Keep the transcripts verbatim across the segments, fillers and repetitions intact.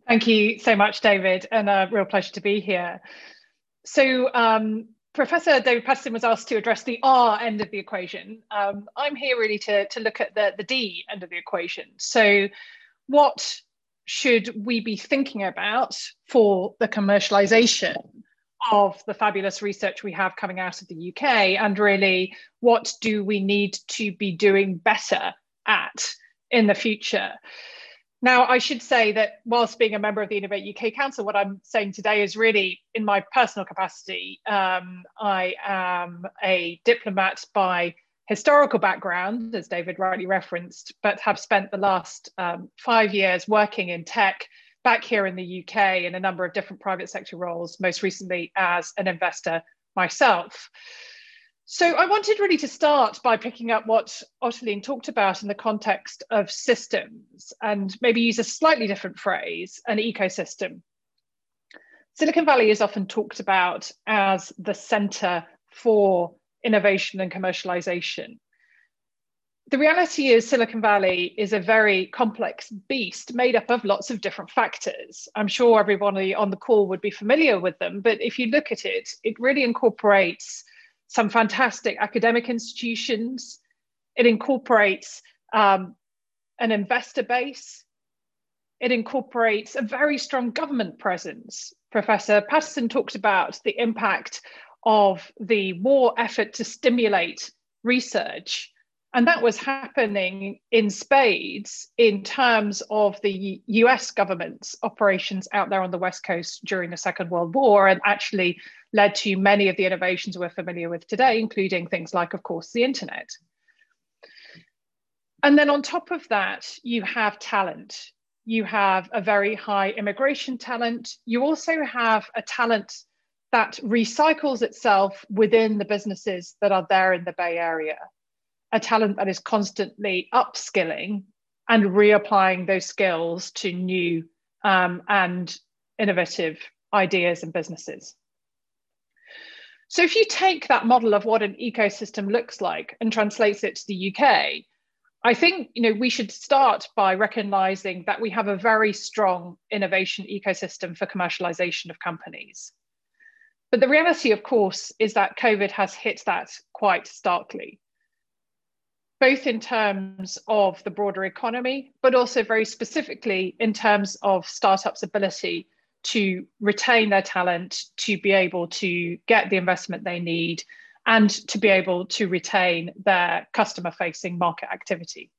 Thank you so much, David, and a real pleasure to be here. So um, Professor David Paterson was asked to address the R end of the equation. Um, I'm here really to, to look at the, the D end of the equation. So what should we be thinking about for the commercialization of the fabulous research we have coming out of the U K, and really what do we need to be doing better at in the future? Now, I should say that whilst being a member of the Innovate U K Council, what I'm saying today is really in my personal capacity. Um, I am a diplomat by historical background, as David rightly referenced, but have spent the last um, five years working in tech back here in the U K in a number of different private sector roles, most recently as an investor myself. So I wanted really to start by picking up what Ottiline talked about in the context of systems, and maybe use a slightly different phrase, an ecosystem. Silicon Valley is often talked about as the center for innovation and commercialization. The reality is Silicon Valley is a very complex beast made up of lots of different factors. I'm sure everybody on the call would be familiar with them, but if you look at it, it really incorporates some fantastic academic institutions. It incorporates um, an investor base. It incorporates a very strong government presence. Professor Paterson talked about the impact of the war effort to stimulate research. And that was happening in spades in terms of the U S government's operations out there on the West Coast during the Second World War, and actually led to many of the innovations we're familiar with today, including things like, of course, the internet. And then on top of that, you have talent. You have a very high immigration talent. You also have a talent that recycles itself within the businesses that are there in the Bay Area. A talent that is constantly upskilling and reapplying those skills to new um, and innovative ideas and businesses. So if you take that model of what an ecosystem looks like and translates it to the U K, I think you know, we should start by recognizing that we have a very strong innovation ecosystem for commercialization of companies. But the reality, of course, is that COVID has hit that quite starkly, both in terms of the broader economy, but also very specifically in terms of startups' ability to retain their talent, to be able to get the investment they need, and to be able to retain their customer-facing market activity.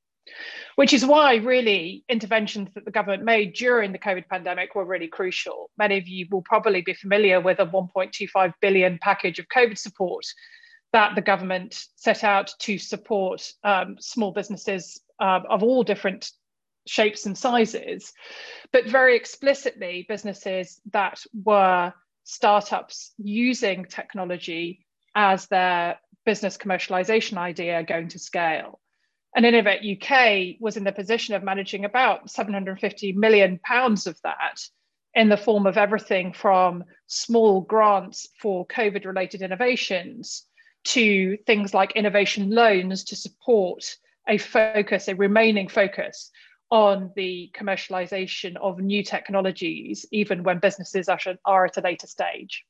Which is why really interventions that the government made during the COVID pandemic were really crucial. Many of you will probably be familiar with a one point two five billion package of COVID support that the government set out to support um, small businesses uh, of all different shapes and sizes, but very explicitly businesses that were startups using technology as their business commercialization idea going to scale. And Innovate U K was in the position of managing about seven hundred fifty million pounds of that in the form of everything from small grants for COVID-related innovations to things like innovation loans to support a focus, a remaining focus on the commercialization of new technologies, even when businesses are, are at a later stage.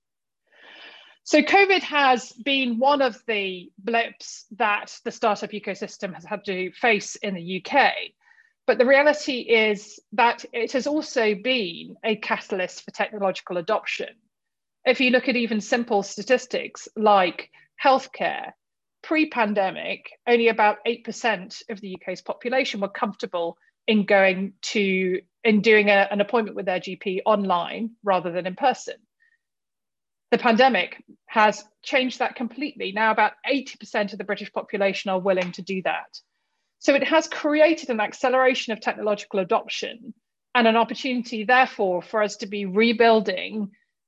So COVID has been one of the blips that the startup ecosystem has had to face in the U K. But the reality is that it has also been a catalyst for technological adoption. If you look at even simple statistics like healthcare, pre-pandemic, only about eight percent of the U K's population were comfortable in going to, in doing a, an appointment with their G P online rather than in person. The pandemic has changed that completely. Now about eighty percent of the British population are willing to do that. So it has created an acceleration of technological adoption and an opportunity, therefore, for us to be rebuilding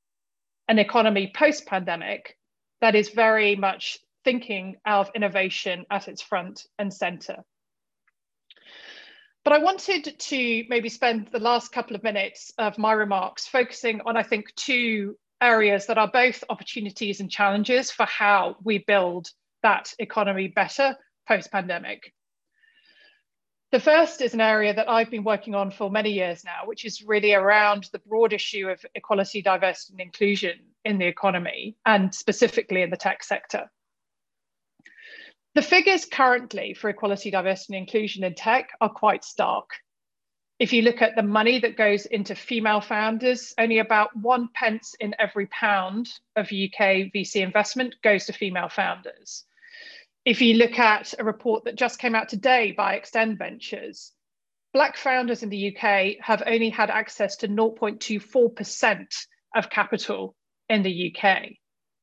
an economy post-pandemic that is very much thinking of innovation at its front and center. But I wanted to maybe spend the last couple of minutes of my remarks focusing on, I think, two areas that are both opportunities and challenges for how we build that economy better post-pandemic. The first is an area that I've been working on for many years now, which is really around the broad issue of equality, diversity, and inclusion in the economy, and specifically in the tech sector. The figures currently for equality, diversity, and inclusion in tech are quite stark. If you look at the money that goes into female founders, only about one pence in every pound of U K V C investment goes to female founders. If you look at a report that just came out today by Extend Ventures, Black founders in the U K have only had access to zero point two four percent of capital in the U K.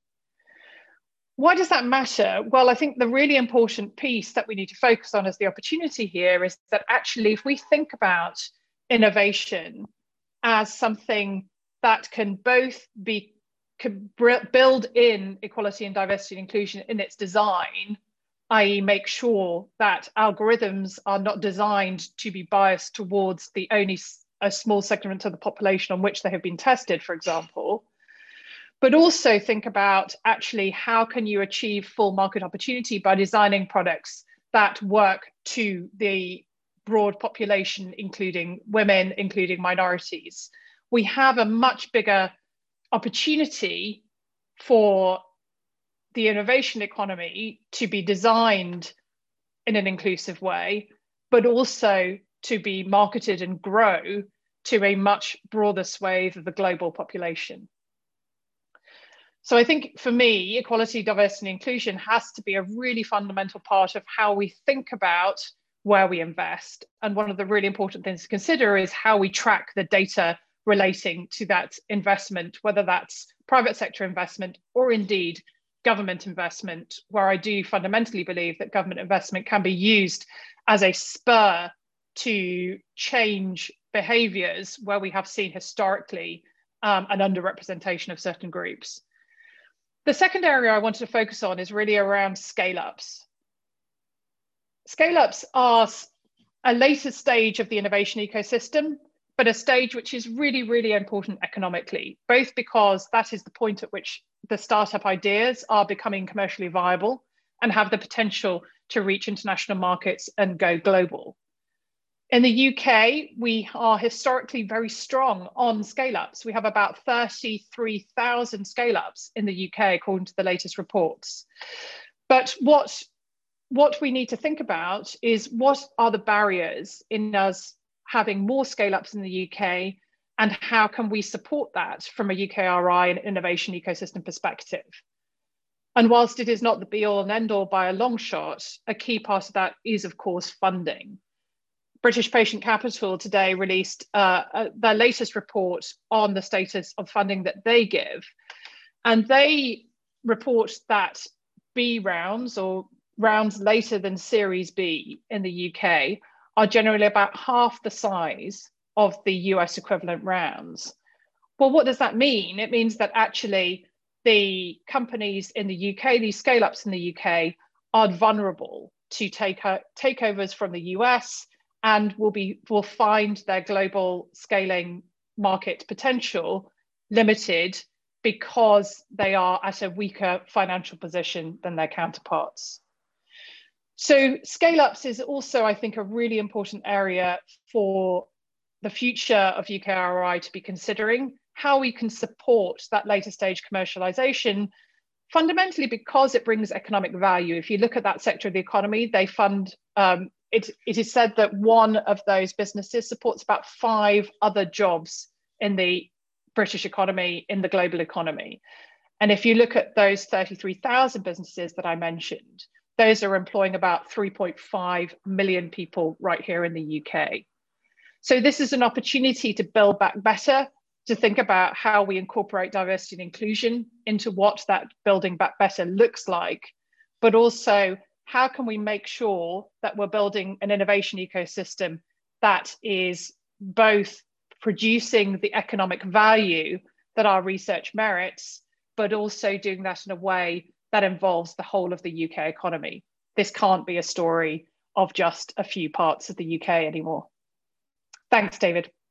Why does that matter? Well, I think the really important piece that we need to focus on as the opportunity here is that actually, if we think about innovation as something that can both be can build in equality and diversity and inclusion in its design, that is make sure that algorithms are not designed to be biased towards the only a small segment of the population on which they have been tested, for example, but also think about actually how can you achieve full market opportunity by designing products that work to the broad population, including women, including minorities. We have a much bigger opportunity for the innovation economy to be designed in an inclusive way, but also to be marketed and grow to a much broader swathe of the global population. So I think for me, equality, diversity, and inclusion has to be a really fundamental part of how we think about where we invest. And one of the really important things to consider is how we track the data relating to that investment, whether that's private sector investment or indeed government investment, where I do fundamentally believe that government investment can be used as a spur to change behaviors where we have seen historically um, an underrepresentation of certain groups. The second area I wanted to focus on is really around scale-ups. Scale-ups are a later stage of the innovation ecosystem, but a stage which is really, really important economically, both because that is the point at which the startup ideas are becoming commercially viable and have the potential to reach international markets and go global. In the U K, we are historically very strong on scale-ups. We have about thirty-three thousand scale-ups in the U K, according to the latest reports. But what, what we need to think about is what are the barriers in us having more scale-ups in the U K, and how can we support that from a U K R I and innovation ecosystem perspective? And whilst it is not the be-all and end-all by a long shot, a key part of that is, of course, funding. British Patient Capital today released uh, uh, their latest report on the status of funding that they give. And they report that B rounds, or rounds later than Series B in the U K, are generally about half the size of the U S equivalent rounds. Well, what does that mean? It means that actually the companies in the U K, these scale-ups in the U K, are vulnerable to take takeovers from the U S, and will be will find their global scaling market potential limited because they are at a weaker financial position than their counterparts. So scale-ups is also, I think, a really important area for the future of U K R I to be considering, how we can support that later stage commercialization, fundamentally because it brings economic value. If you look at that sector of the economy, they fund um, It, it is said that one of those businesses supports about five other jobs in the British economy, in the global economy. And if you look at those thirty-three thousand businesses that I mentioned, those are employing about three point five million people right here in the U K. So this is an opportunity to build back better, to think about how we incorporate diversity and inclusion into what that building back better looks like, but also how can we make sure that we're building an innovation ecosystem that is both producing the economic value that our research merits, but also doing that in a way that involves the whole of the U K economy. This can't be a story of just a few parts of the U K anymore. Thanks, David.